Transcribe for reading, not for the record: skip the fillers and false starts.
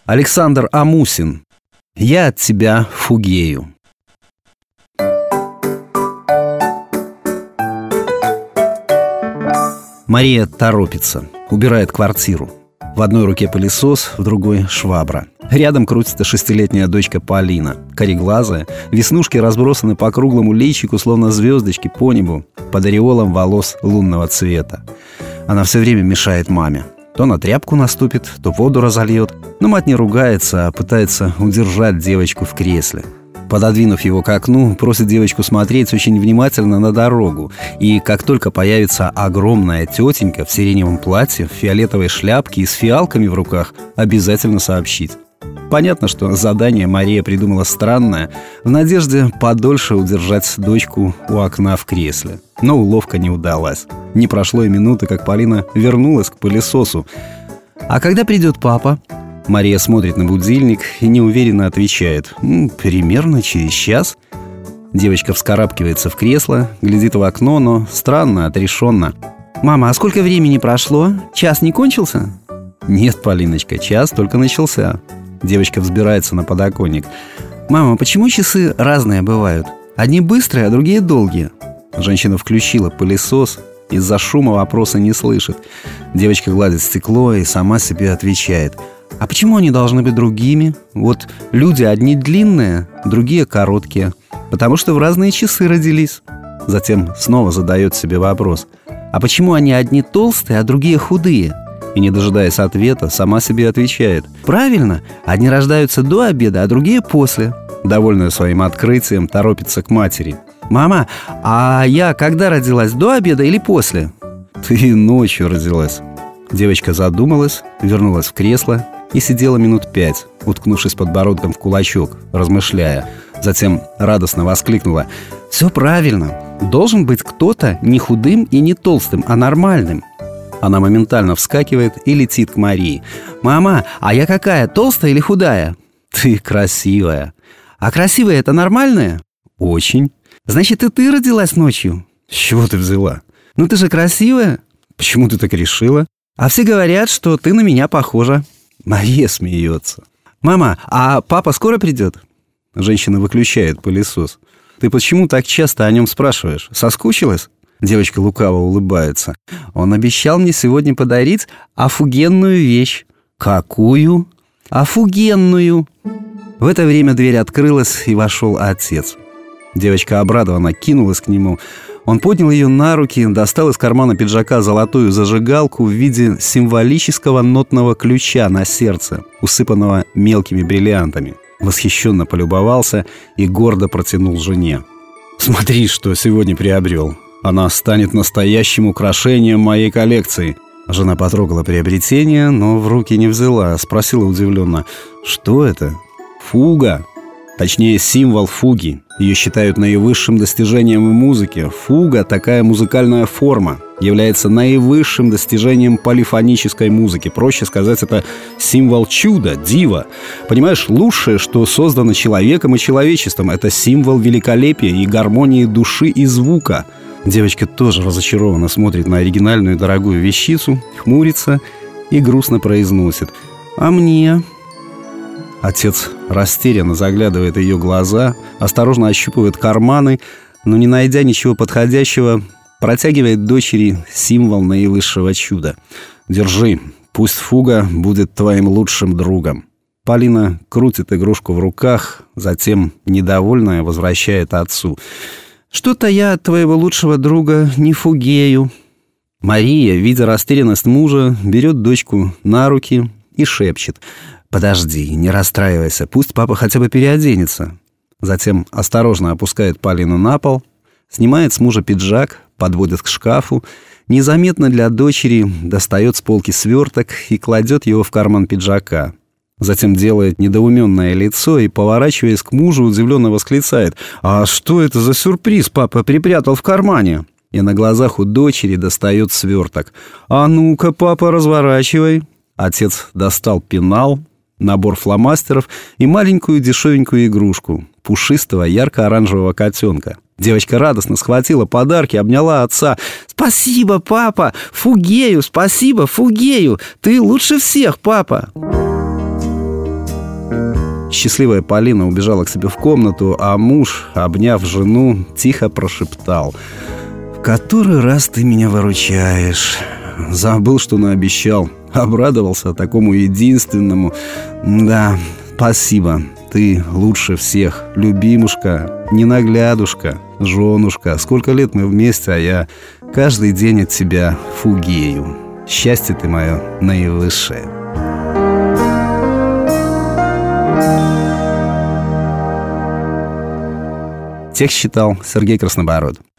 Александр Амусин. «Я от тебя фугею». Мария торопится, убирает квартиру. В одной руке пылесос, в другой швабра. Рядом крутится 6-летняя дочка Полина, кореглазая. Веснушки разбросаны по круглому личику, словно звездочки по небу, под ореолом волос лунного цвета. Она все время мешает маме. То на тряпку наступит, то воду разольет. Но мать не ругается, а пытается удержать девочку в кресле. Пододвинув его к окну, просит девочку смотреть очень внимательно на дорогу. И как только появится огромная тетенька в сиреневом платье, в фиолетовой шляпке и с фиалками в руках, обязательно сообщить. Понятно, что задание Мария придумала странное, в надежде подольше удержать дочку у окна в кресле. Но уловка не удалась. Не прошло и минуты, как Полина вернулась к пылесосу. «А когда придет папа?» Мария смотрит на будильник и неуверенно отвечает: «Примерно через час». Девочка вскарабкивается в кресло, глядит в окно, но странно, отрешенно. «Мама, а сколько времени прошло? Час не кончился?» «Нет, Полиночка, час только начался». Девочка взбирается на подоконник. «Мама, почему часы разные бывают? Одни быстрые, а другие долгие?» Женщина включила пылесос, из-за шума вопроса не слышит. Девочка гладит стекло и сама себе отвечает: «А почему они должны быть другими? Вот люди одни длинные, другие короткие. Потому что в разные часы родились». Затем снова задает себе вопрос: «А почему они одни толстые, а другие худые?» И, не дожидаясь ответа, сама себе отвечает: «Правильно, одни рождаются до обеда, а другие после». Довольная своим открытием, торопится к матери: «Мама, а я когда родилась, до обеда или после?» «Ты ночью родилась». Девочка задумалась, вернулась в кресло и сидела минут 5, уткнувшись подбородком в кулачок, размышляя. Затем радостно воскликнула: «Все правильно. Должен быть кто-то не худым и не толстым, а нормальным». Она моментально вскакивает и летит к Марии. «Мама, а я какая, толстая или худая?» «Ты красивая». «А красивая — это нормальная?» «Очень». «Значит, и ты родилась ночью?» «С чего ты взяла?» «Ну ты же красивая». «Почему ты так решила?» «А все говорят, что ты на меня похожа». Мария смеется. «Мама, а папа скоро придет?» Женщина выключает пылесос. «Ты почему так часто о нем спрашиваешь? Соскучилась?» Девочка лукаво улыбается. «Он обещал мне сегодня подарить офигенную вещь». «Какую?» «Офигенную». В это время дверь открылась, и вошел отец. Девочка обрадованно кинулась к нему. Он поднял ее на руки, достал из кармана пиджака золотую зажигалку в виде символического нотного ключа на сердце, усыпанного мелкими бриллиантами. Восхищенно полюбовался и гордо протянул жене: «Смотри, что сегодня приобрел. Она станет настоящим украшением моей коллекции». Жена потрогала приобретение, но в руки не взяла. Спросила удивленно: «Что это?» «Фуга. Точнее, символ фуги. Ее считают наивысшим достижением в музыке. Фуга, такая музыкальная форма, является наивысшим достижением полифонической музыки. Проще сказать, это символ чуда, дива. Понимаешь, лучшее, что создано человеком и человечеством, это символ великолепия и гармонии души и звука». Девочка тоже разочарованно смотрит на оригинальную дорогую вещицу, хмурится и грустно произносит: «А мне?» Отец растерянно заглядывает в ее глаза, осторожно ощупывает карманы, но, не найдя ничего подходящего, протягивает дочери символ наивысшего чуда. «Держи, пусть фуга будет твоим лучшим другом». Полина крутит игрушку в руках, затем, недовольная, возвращает отцу: «Что-то я от твоего лучшего друга не фугею». Мария, видя растерянность мужа, берет дочку на руки и шепчет: «Подожди, не расстраивайся, пусть папа хотя бы переоденется». Затем осторожно опускает Полину на пол, снимает с мужа пиджак, подводит к шкафу, незаметно для дочери достает с полки сверток и кладет его в карман пиджака. Затем делает недоуменное лицо и, поворачиваясь к мужу, удивленно восклицает: «А что это за сюрприз папа припрятал в кармане?» И на глазах у дочери достает сверток. «А ну-ка, папа, разворачивай». Отец достал пенал, набор фломастеров и маленькую дешевенькую игрушку — пушистого ярко-оранжевого котенка. Девочка радостно схватила подарки, обняла отца. «Спасибо, папа! Фугею! Спасибо, фугею! Ты лучше всех, папа!» Счастливая Полина убежала к себе в комнату, а муж, обняв жену, тихо прошептал: «В который раз ты меня выручаешь? Забыл, что наобещал. Обрадовался такому единственному. Да, спасибо. Ты лучше всех, любимушка, ненаглядушка, женушка. Сколько лет мы вместе, а я каждый день от тебя фугею. Счастье ты мое наивысшее». Текст читал Сергей Краснобород.